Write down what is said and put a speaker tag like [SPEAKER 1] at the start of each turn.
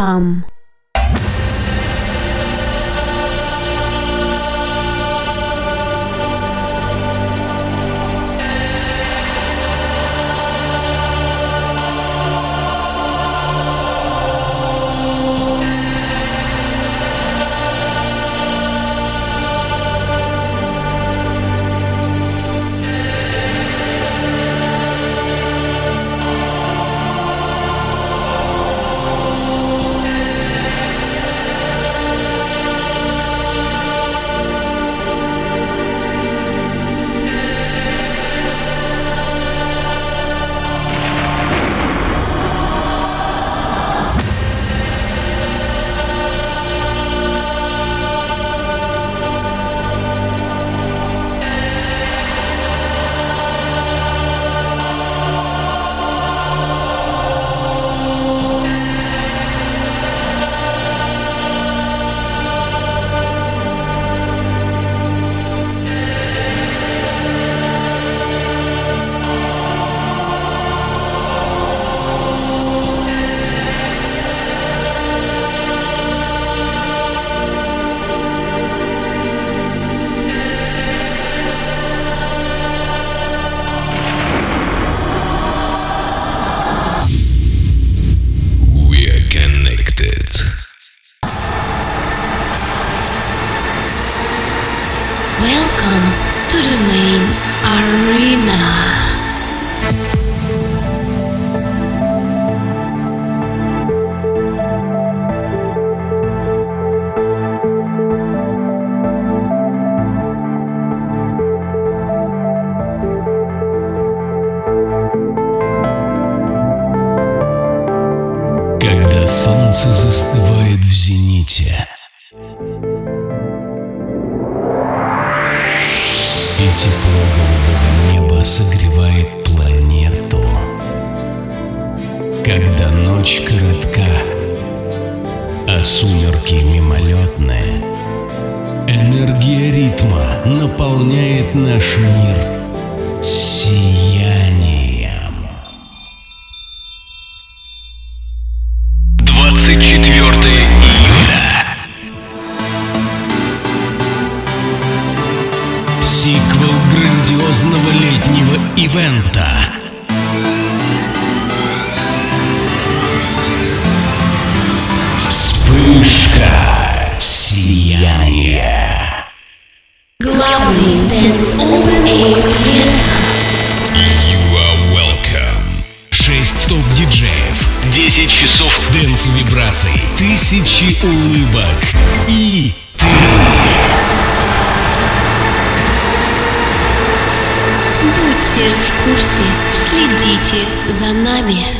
[SPEAKER 1] вам. Welcome to the main arena.
[SPEAKER 2] Когда солнце застывает в зените, и тепло голубого неба согревает планету. Когда ночь коротка, а сумерки мимолетные, энергия ритма наполняет наш мир сиянием. 24 июля. Сиквел грандиозного летнего ивента. Вспышка сияния.
[SPEAKER 1] Главный дэнс-оpen-эйр.
[SPEAKER 2] You are welcome. 6 топ-диджеев, 10 часов дэнс-вибраций, тысячи улыбок и ты.
[SPEAKER 1] Будьте в курсе, следите за нами.